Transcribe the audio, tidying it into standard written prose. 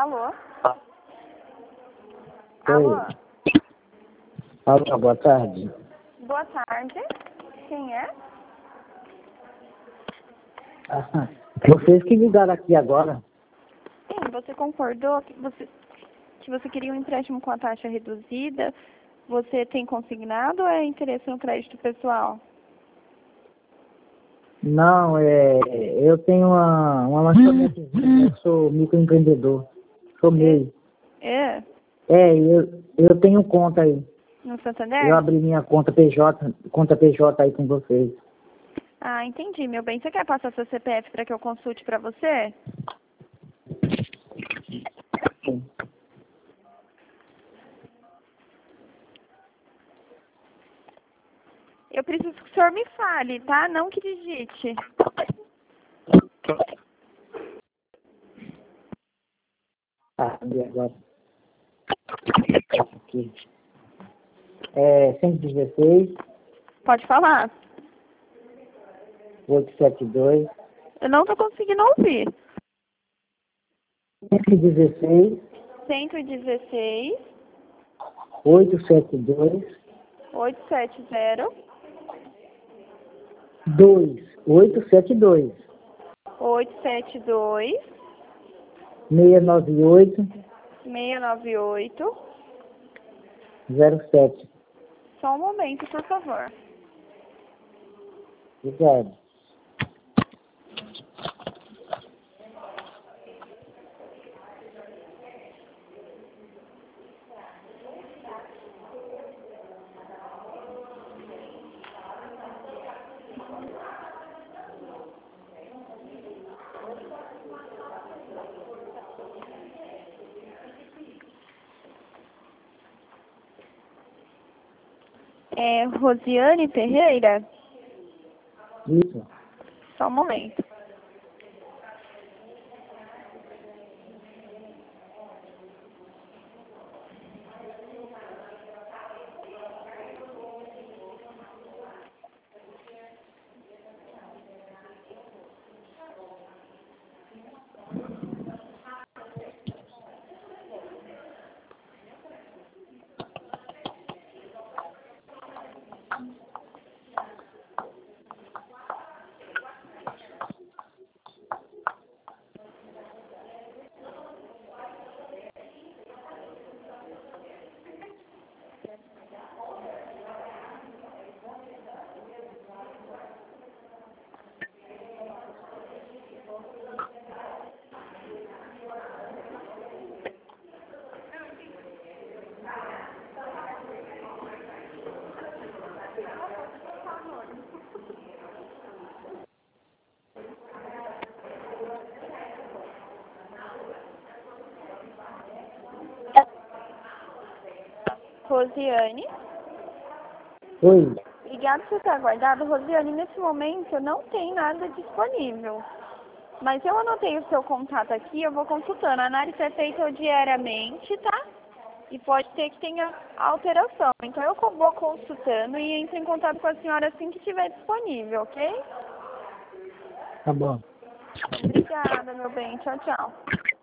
Alô? Oi. Alô? Alô, boa tarde. Boa tarde. Quem é? Ah, vocês que ligaram aqui agora? Sim, você concordou que você queria um empréstimo com a taxa reduzida? Você tem consignado ou é interesse no crédito pessoal? Não, eu tenho uma lanchonetezinha, eu sou microempreendedor, sou MEI. É? Eu tenho conta aí. No Santander? Eu abri minha conta PJ aí com vocês. Ah, entendi, meu bem. Você quer passar seu CPF para que eu consulte para você? Sim. Eu preciso que o senhor me fale, tá? Não que digite. Abri agora. Aqui. 116, Pode falar. 872, Eu não tô conseguindo ouvir. 116, 116 872, 870 872, 872 698, 698. 07. Só um momento, por favor. Obrigado. É Rosiane Ferreira? Isso. Só um momento. Rosiane? Oi. Obrigada por ter aguardado. Rosiane, nesse momento não tem nada disponível. Mas eu anotei o seu contato aqui, eu vou consultando. A análise é feita diariamente, tá? E pode ser que tenha alteração. Então eu vou consultando e entro em contato com a senhora assim que estiver disponível, ok? Tá bom. Obrigada, meu bem. Tchau, tchau.